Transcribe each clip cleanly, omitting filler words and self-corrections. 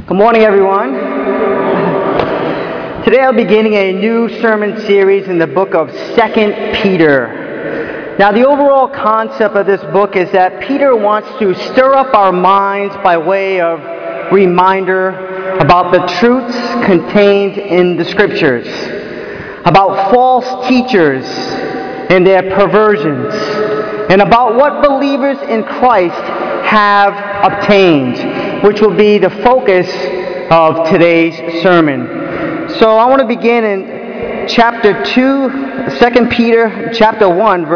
Good morning, everyone. Today I'll be beginning a new sermon series in the book of 2 Peter. Now, the overall concept of this book is that Peter wants to stir up our minds by way of reminder about the truths contained in the Scriptures, about false teachers and their perversions, and about what believers in Christ have obtained, which will be the focus of today's sermon. So I want to begin in chapter 2, 2 Peter chapter 1,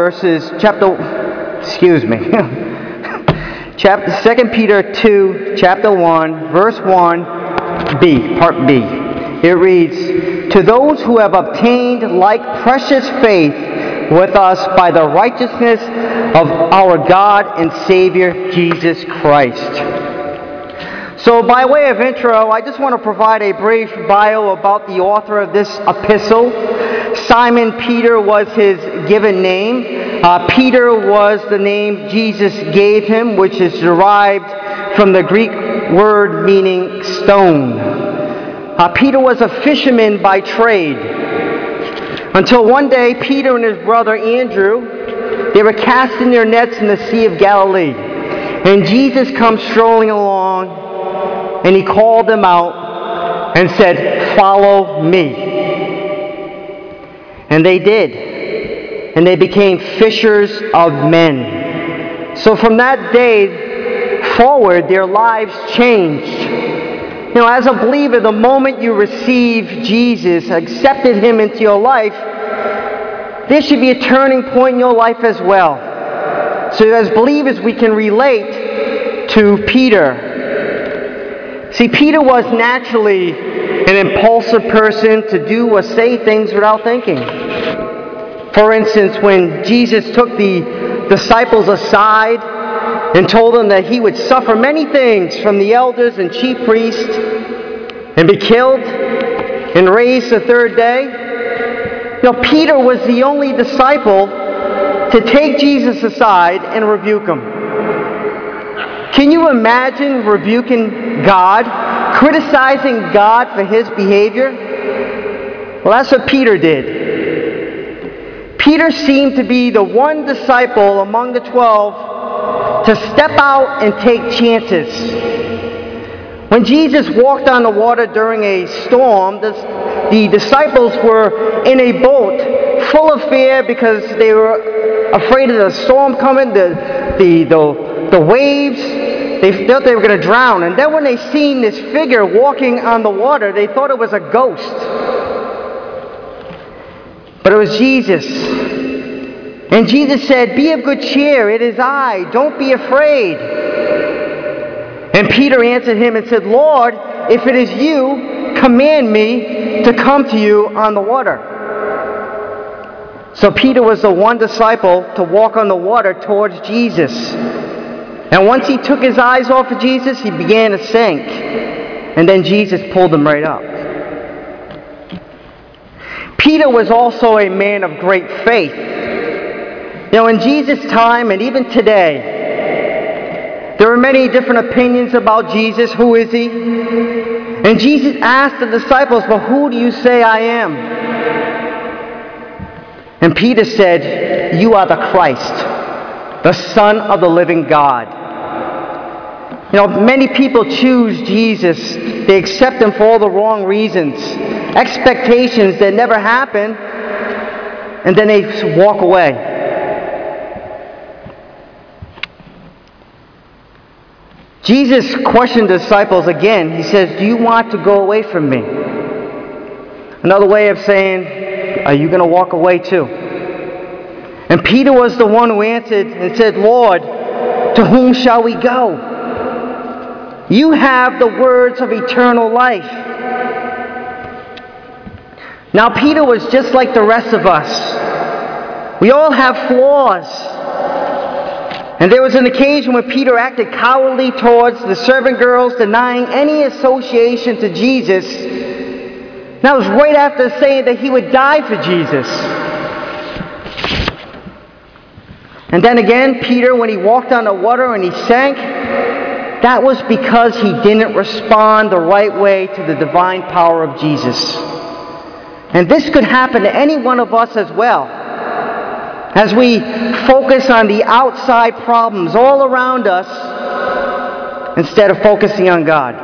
chapter 2 Peter 2, chapter 1, verse 1b, part B. It reads, "To those who have obtained like precious faith with us by the righteousness of our God and Savior Jesus Christ." So by way of intro, I just want to provide a brief bio about the author of this epistle. Simon Peter was his given name. Peter was the name Jesus gave him, which is derived from the Greek word meaning stone. Peter was a fisherman by trade. Until one day, Peter and his brother Andrew, they were casting their nets in the Sea of Galilee. And Jesus comes strolling along, and he called them out and said, "Follow me." And they did. And they became fishers of men. So from that day forward, their lives changed. You know, as a believer, the moment you receive Jesus, accepted Him into your life, there should be a turning point in your life as well. So as believers, we can relate to Peter. See, Peter was naturally an impulsive person to do or say things without thinking. For instance, when Jesus took the disciples aside and told them that He would suffer many things from the elders and chief priests and be killed and raised the third day, you know, Peter was the only disciple to take Jesus aside and rebuke him. Can you imagine rebuking God, criticizing God for His behavior? Well, that's what Peter did. Peter seemed to be the one disciple among the 12 to step out and take chances. When Jesus walked on the water during a storm, the disciples were in a boat full of fear because they were afraid of the storm coming, the waves. They thought they were going to drown. And then when they seen this figure walking on the water, they thought it was a ghost. But it was Jesus. And Jesus said, "Be of good cheer, it is I, don't be afraid." And Peter answered Him and said, "Lord, if it is you, command me to come to you on the water." So Peter was the one disciple to walk on the water towards Jesus. And once he took his eyes off of Jesus, he began to sink. And then Jesus pulled him right up. Peter was also a man of great faith. You know, in Jesus' time and even today, there are many different opinions about Jesus. Who is He? And Jesus asked the disciples, "Well, who do you say I am?" And Peter said, "You are the Christ, the Son of the living God." You know, many people choose Jesus. They accept Him for all the wrong reasons. Expectations that never happen, and then they walk away. Jesus questioned the disciples again. He says, "Do you want to go away from me?" Another way of saying, are you going to walk away too? And Peter was the one who answered and said, "Lord, to whom shall we go? You have the words of eternal life." Now, Peter was just like the rest of us. We all have flaws. And there was an occasion when Peter acted cowardly towards the servant girls, denying any association to Jesus. And that was right after saying that he would die for Jesus. And then again, Peter, when he walked on the water and he sank, that was because he didn't respond the right way to the divine power of Jesus. And this could happen to any one of us as well, as we focus on the outside problems all around us instead of focusing on God.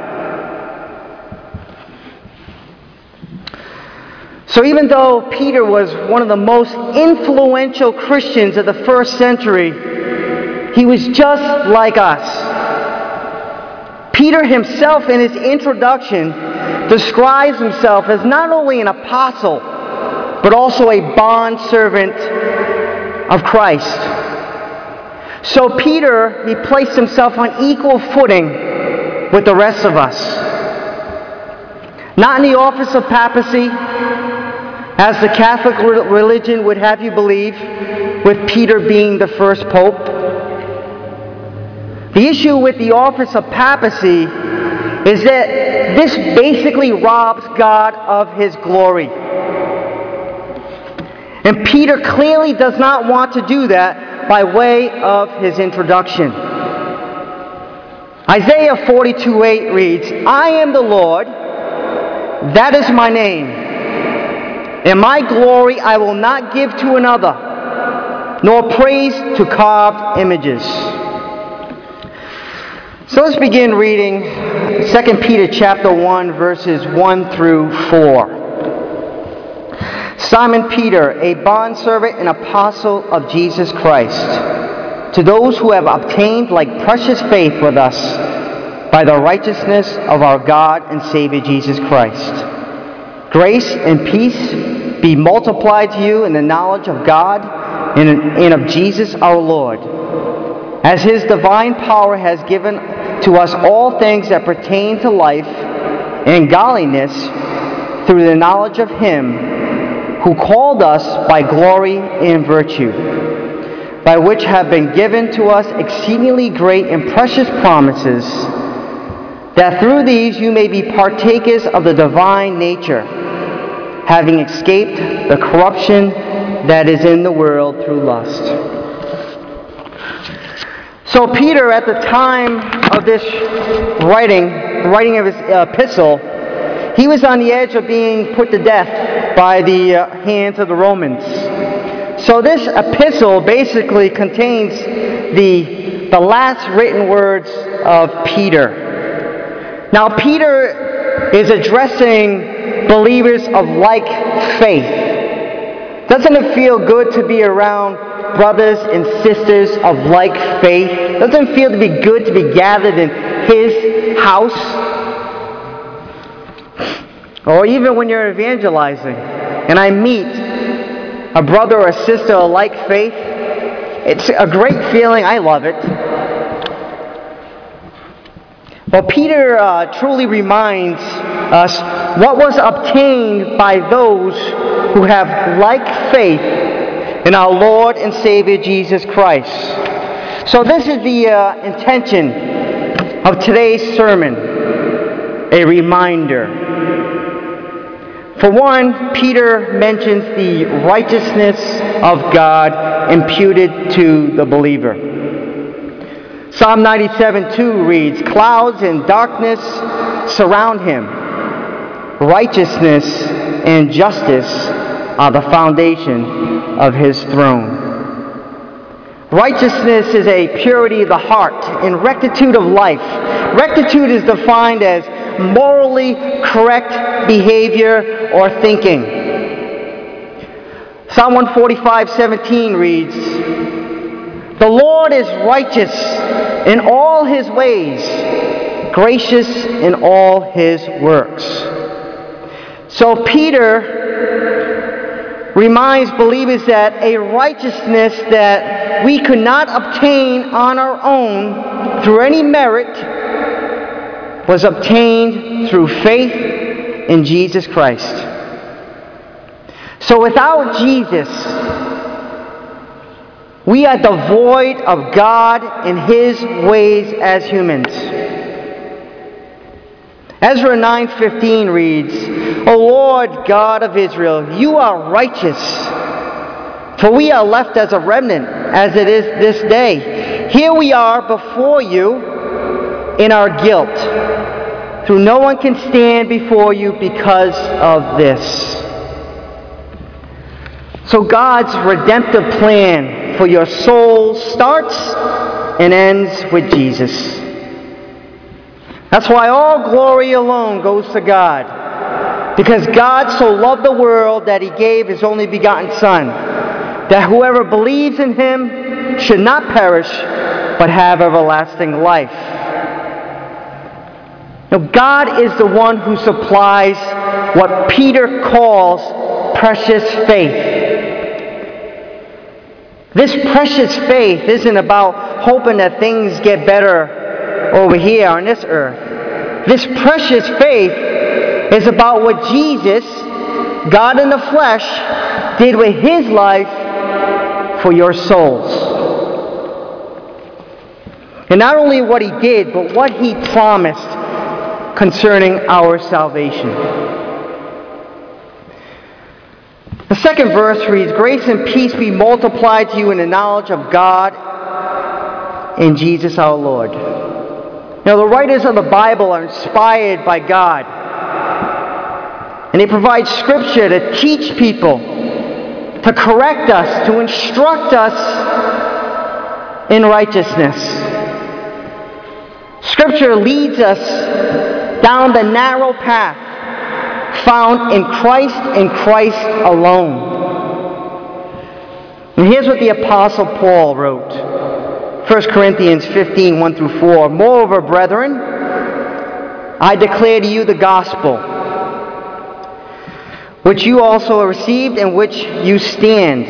So even though Peter was one of the most influential Christians of the first century, he was just like us. Peter himself, in his introduction, describes himself as not only an apostle, but also a bondservant of Christ. So Peter, he placed himself on equal footing with the rest of us. Not in the office of papacy, as the Catholic religion would have you believe, with Peter being the first pope. The issue with the office of papacy is that this basically robs God of his glory. And Peter clearly does not want to do that by way of his introduction. Isaiah 42:8 reads, "I am the Lord, that is my name, and my glory I will not give to another, nor praise to carved images." So let's begin reading 2 Peter chapter 1, verses 1 through 4. Simon Peter, a bondservant and apostle of Jesus Christ, to those who have obtained like precious faith with us by the righteousness of our God and Savior Jesus Christ. Grace and peace be multiplied to you in the knowledge of God and of Jesus our Lord, as his divine power has given to us all things that pertain to life and godliness through the knowledge of him who called us by glory and virtue, by which have been given to us exceedingly great and precious promises, that through these you may be partakers of the divine nature, having escaped the corruption that is in the world through lust. So Peter, at the time of this writing, the writing of his epistle, he was on the edge of being put to death by the hands of the Romans. So this epistle basically contains the last written words of Peter. Now Peter is addressing believers of like faith. Doesn't it feel good to be around brothers and sisters of like faith? Doesn't it feel to be good to be gathered in his house? Or even when you're evangelizing and I meet a brother or a sister of like faith, it's a great feeling. I love it. Well, Peter truly reminds us what was obtained by those who have like faith in our Lord and Savior Jesus Christ. So this is the intention of today's sermon, a reminder. For one, Peter mentions the righteousness of God imputed to the believer. Psalm 97:2 reads, "Clouds and darkness surround him. Righteousness and justice are the foundation of his throne." Righteousness is a purity of the heart and rectitude of life. Rectitude is defined as morally correct behavior or thinking. Psalm 145:17 reads, "The Lord is righteous in all his ways, gracious in all his works." So Peter reminds believers that a righteousness that we could not obtain on our own through any merit was obtained through faith in Jesus Christ. So without Jesus, we are devoid of God and his ways as humans. Ezra 9:15 reads, "O Lord God of Israel, you are righteous, for we are left as a remnant, as it is this day. Here we are before you, in our guilt. Through no one can stand before you because of this. So God's redemptive plan for your soul starts and ends with Jesus. That's why all glory alone goes to God. Because God so loved the world that he gave his only begotten Son, that whoever believes in him should not perish, but have everlasting life. Now, God is the one who supplies what Peter calls precious faith. This precious faith isn't about hoping that things get better over here on this earth. This precious faith is about what Jesus, God in the flesh, did with his life for your souls. And not only what he did, but what he promised concerning our salvation. The second verse reads, "Grace and peace be multiplied to you in the knowledge of God and Jesus our Lord." Now, the writers of the Bible are inspired by God. And they provide scripture to teach people, to correct us, to instruct us in righteousness. Scripture leads us down the narrow path found in Christ and Christ alone. And here's what the Apostle Paul wrote. 1 Corinthians 15, 1 through 4. "Moreover, brethren, I declare to you the gospel, which you also received, in which you stand,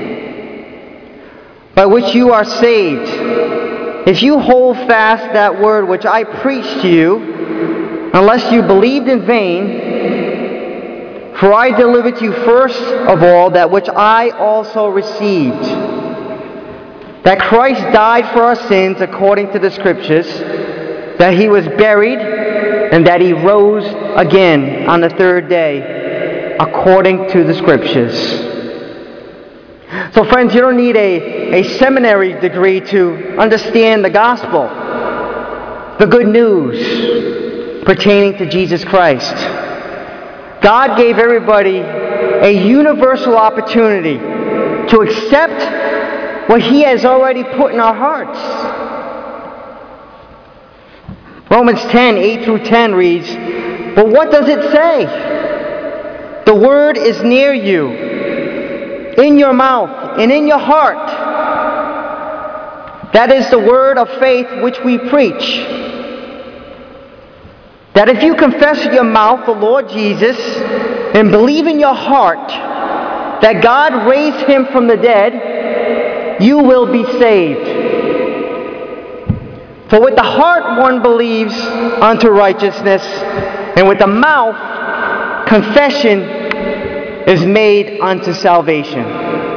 by which you are saved, if you hold fast that word which I preached to you, unless you believed in vain. For I delivered to you first of all that which I also received, that Christ died for our sins according to the Scriptures, that he was buried, and that he rose again on the third day according to the Scriptures." So friends, you don't need a seminary degree to understand the gospel, the good news pertaining to Jesus Christ. God gave everybody a universal opportunity to accept what he has already put in our hearts. Romans 10, 8 through 10 reads, "But what does it say? The word is near you, in your mouth and in your heart. That is the word of faith which we preach. That if you confess with your mouth the Lord Jesus and believe in your heart that God raised him from the dead, you will be saved. For with the heart one believes unto righteousness, and with the mouth confession is made unto salvation."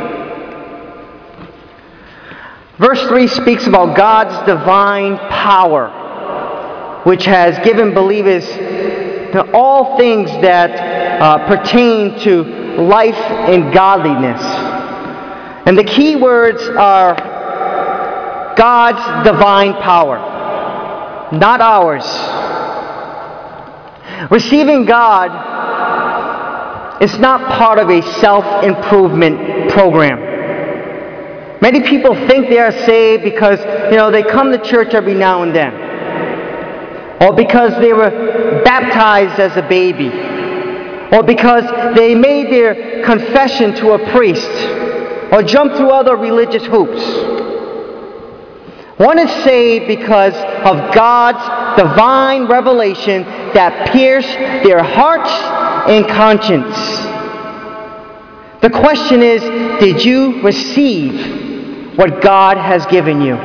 Verse 3 speaks about God's divine power, which has given believers all things that pertain to life and godliness. And the key words are God's divine power, not ours. Receiving God is not part of a self-improvement program. Many people think they are saved because, they come to church every now and then, or because they were baptized as a baby, or because they made their confession to a priest, or jumped through other religious hoops. One is saved because of God's divine revelation that pierced their hearts and conscience. The question is, did you receive what God has given you?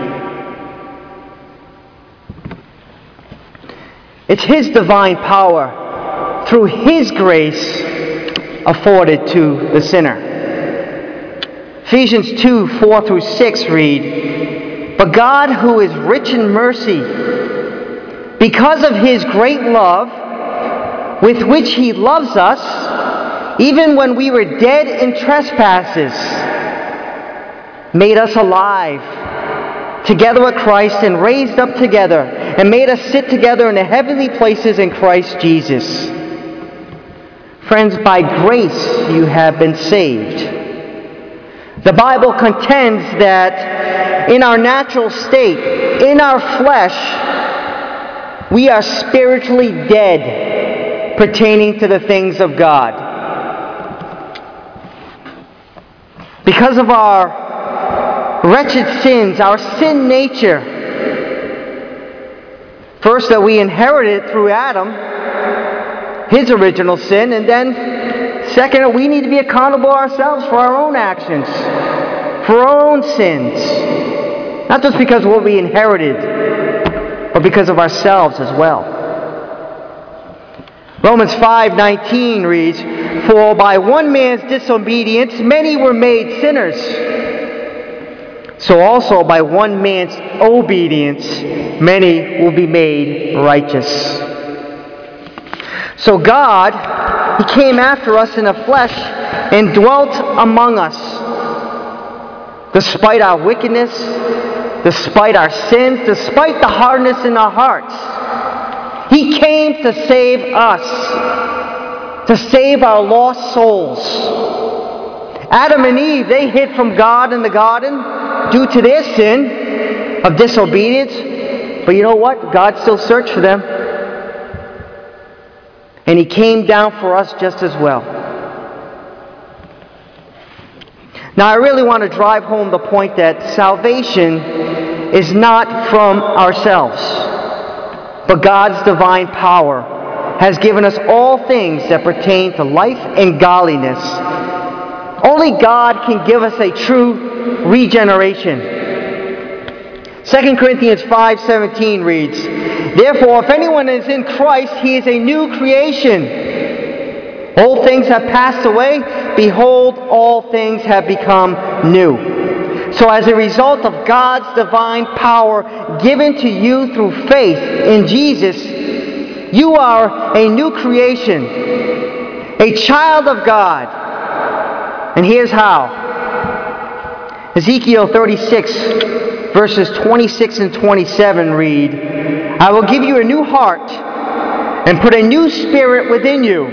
It's his divine power through his grace afforded to the sinner. Ephesians 2, 4 through 6 read, "But God, who is rich in mercy, because of his great love with which he loves us, even when we were dead in trespasses, made us alive together with Christ and raised up together and made us sit together in the heavenly places in Christ Jesus. Friends, by grace you have been saved. The Bible contends that in our natural state, in our flesh, we are spiritually dead pertaining to the things of God. Because of our wretched sins, our sin nature, first that we inherited through Adam, his original sin, and then second, that we need to be accountable ourselves for our own actions, for our own sins. Not just because of what we inherited, but because of ourselves as well. Romans 5:19 reads, "For by one man's disobedience many were made sinners, so also by one man's obedience many will be made righteous." So God, He came after us in the flesh and dwelt among us. Despite our wickedness, despite our sins, despite the hardness in our hearts, He came to save us, to save our lost souls. Adam and Eve, they hid from God in the garden due to their sin of disobedience. But you know what? God still searched for them. And He came down for us just as well. Now, I really want to drive home the point that salvation is not from ourselves, but God's divine power has given us all things that pertain to life and godliness. Only God can give us a true regeneration. 2 Corinthians 5:17 reads, "Therefore, if anyone is in Christ, he is a new creation. Old things have passed away. Behold, all things have become new." So as a result of God's divine power given to you through faith in Jesus, you are a new creation, a child of God. And here's how. Ezekiel 36, verses 26 and 27 read, "I will give you a new heart and put a new spirit within you.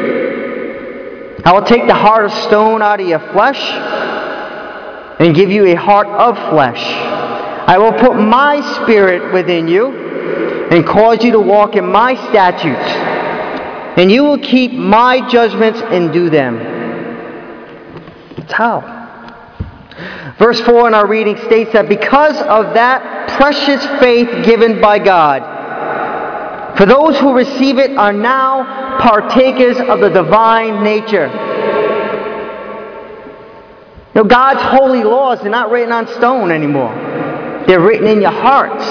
I will take the heart of stone out of your flesh and give you a heart of flesh. I will put my spirit within you and cause you to walk in my statutes, and you will keep my judgments and do them." That's how. Verse 4 in our reading states that because of that precious faith given by God, for those who receive it are now partakers of the divine nature. You know, God's holy laws are not written on stone anymore. They're written in your hearts.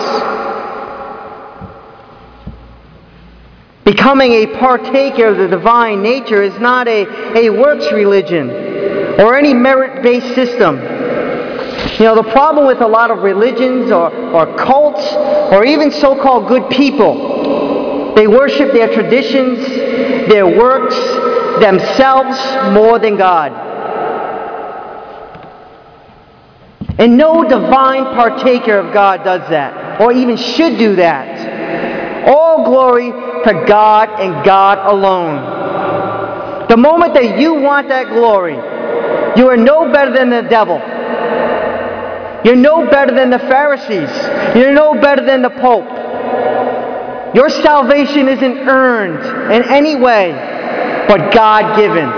Becoming a partaker of the divine nature is not a works religion or any merit-based system. You know, the problem with a lot of religions or cults or even so-called good people, they worship their traditions, their works, themselves more than God. And no divine partaker of God does that, or even should do that. All glory to God and God alone. The moment that you want that glory, you are no better than the devil. You're no better than the Pharisees. You're no better than the Pope. Your salvation isn't earned in any way, but God-given.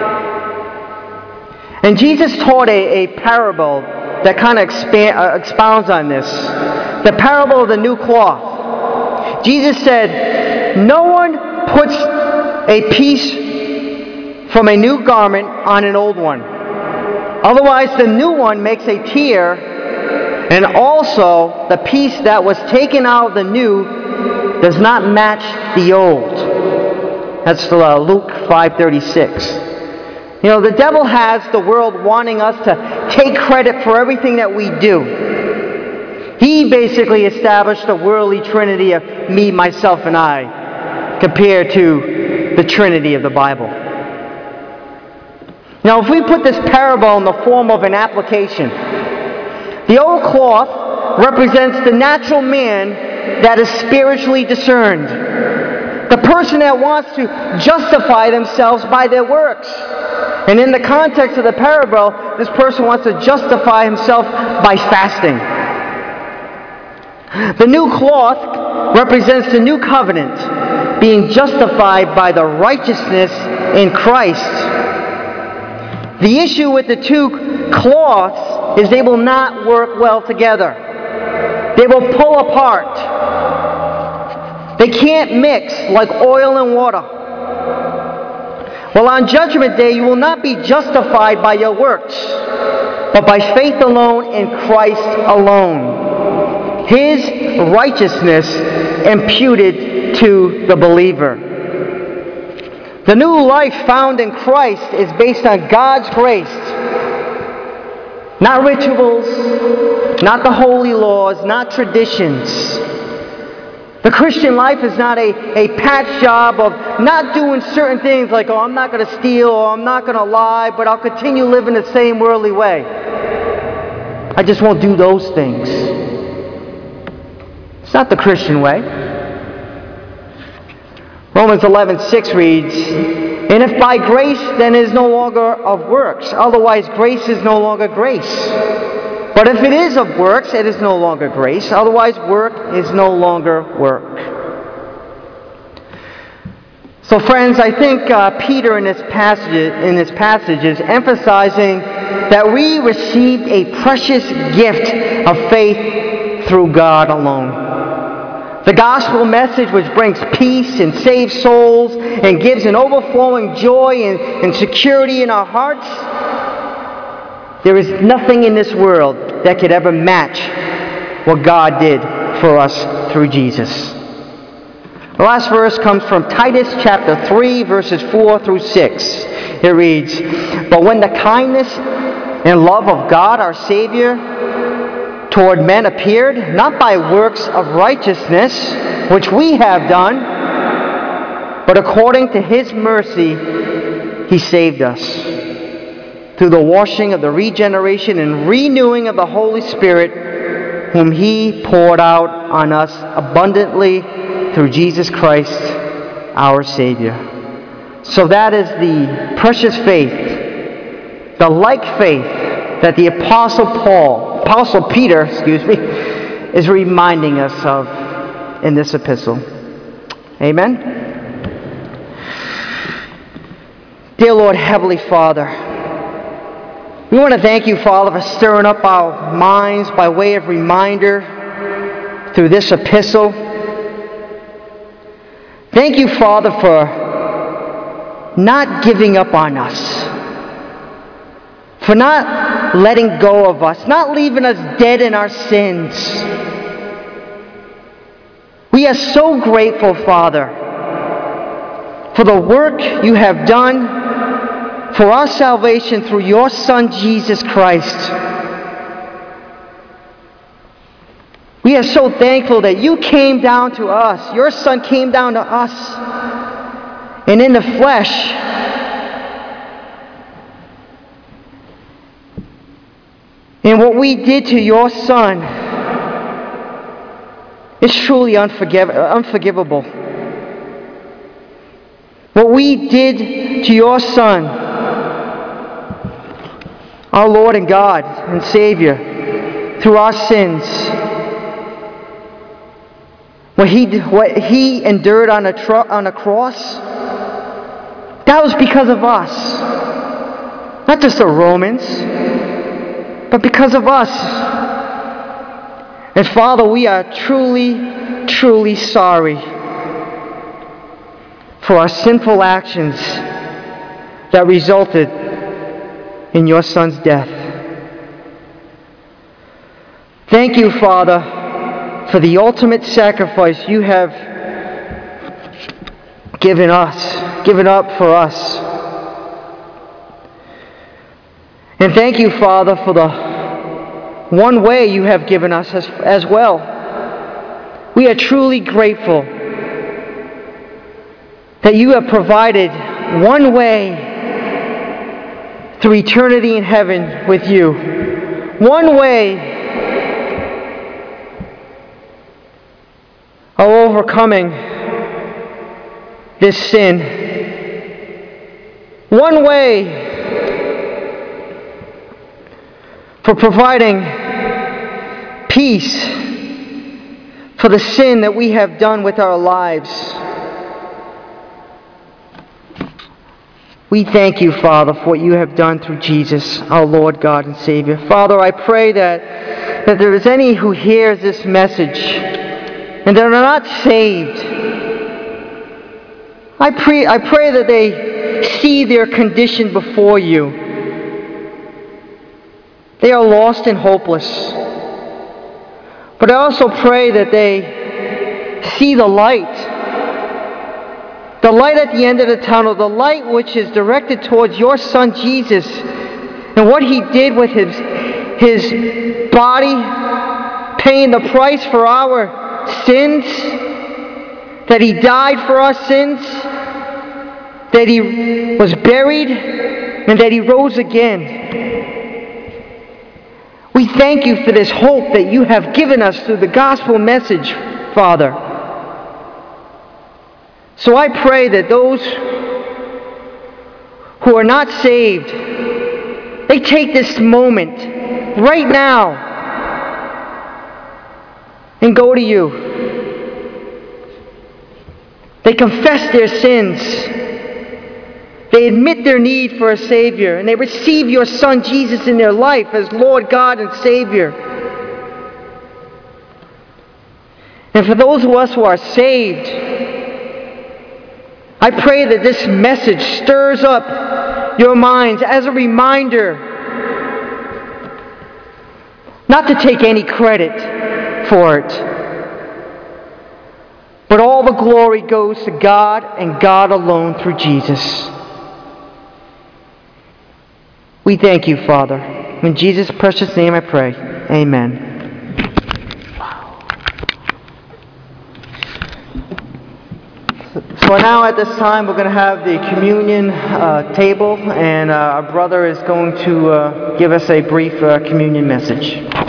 And Jesus taught a parable that kind of expounds on this. The parable of the new cloth. Jesus said, "No one puts a piece from a new garment on an old one. Otherwise, the new one makes a tear, and also the piece that was taken out of the new does not match the old." That's Luke 5:36. You know, the devil has the world wanting us to take credit for everything that we do. He basically established the worldly trinity of me, myself, and I, compared to the Trinity of the Bible. Now, if we put this parable in the form of an application, the old cloth represents the natural man that is spiritually discerned. The person that wants to justify themselves by their works. And in the context of the parable, this person wants to justify himself by fasting. The new cloth represents the new covenant, being justified by the righteousness in Christ. The issue with the two cloths is they will not work well together. They will pull apart. They can't mix like oil and water. Well, on Judgment Day, you will not be justified by your works, but by faith alone in Christ alone. His righteousness imputed to the believer. The new life found in Christ is based on God's grace. Not rituals, not the holy laws, not traditions. The Christian life is not a patch job of not doing certain things like, I'm not going to steal or I'm not going to lie, but I'll continue living the same worldly way. I just won't do those things. It's not the Christian way. Romans 11:6 reads, "And if by grace, then it is no longer of works. Otherwise, grace is no longer grace. But if it is of works, it is no longer grace. Otherwise, work is no longer work." So friends, I think Peter in this passage is emphasizing that we received a precious gift of faith through God alone. The gospel message, which brings peace and saves souls and gives an overflowing joy and security in our hearts, there is nothing in this world that could ever match what God did for us through Jesus. The last verse comes from Titus chapter 3, verses 4 through 6. It reads, "But when the kindness and love of God our Savior toward men appeared, not by works of righteousness, which we have done, but according to His mercy, He saved us, through the washing of the regeneration and renewing of the Holy Spirit, whom He poured out on us abundantly through Jesus Christ, our Savior." So that is the precious faith, the like faith that the Apostle Peter, is reminding us of in this epistle. Amen? Dear Lord, Heavenly Father, we want to thank you, Father, for stirring up our minds by way of reminder through this epistle. Thank you, Father, for not giving up on us, for not letting go of us, not leaving us dead in our sins. We are so grateful, Father, for the work you have done for our salvation through your Son, Jesus Christ. We are so thankful that you came down to us. Your Son came down to us. And in the flesh, and what we did to your Son is truly unforgivable. What we did to your Son, our Lord and God and Savior, through our sins, what He endured on a cross, that was because of us. Not just the Romans, but because of us. And Father, we are truly, truly sorry for our sinful actions that resulted in your Son's death. Thank you, Father, for the ultimate sacrifice you have given up for us. And thank you, Father, for the one way you have given us as well. We are truly grateful that you have provided one way through eternity in heaven with you. One way overcoming this sin. One way for providing peace for the sin that we have done with our lives. We thank you, Father, for what you have done through Jesus, our Lord, God, and Savior. Father, I pray that there is any who hears this message and that are not saved. I pray that they see their condition before you. They are lost and hopeless. But I also pray that they see the light at the end of the tunnel, the light which is directed towards your Son Jesus and what He did with His body, paying the price for our sins, that He died for our sins, that He was buried, and that He rose again. We thank you for this hope that you have given us through the gospel message, Father. So I pray that those who are not saved, they take this moment right now and go to you. They confess their sins. They admit their need for a Savior, and they receive your Son Jesus in their life as Lord, God, and Savior. And for those of us who are saved, I pray that this message stirs up your minds as a reminder not to take any credit for it, but all the glory goes to God and God alone through Jesus. We thank you, Father. In Jesus' precious name I pray. Amen. So now at this time we're going to have the communion table, and our brother is going to give us a brief communion message.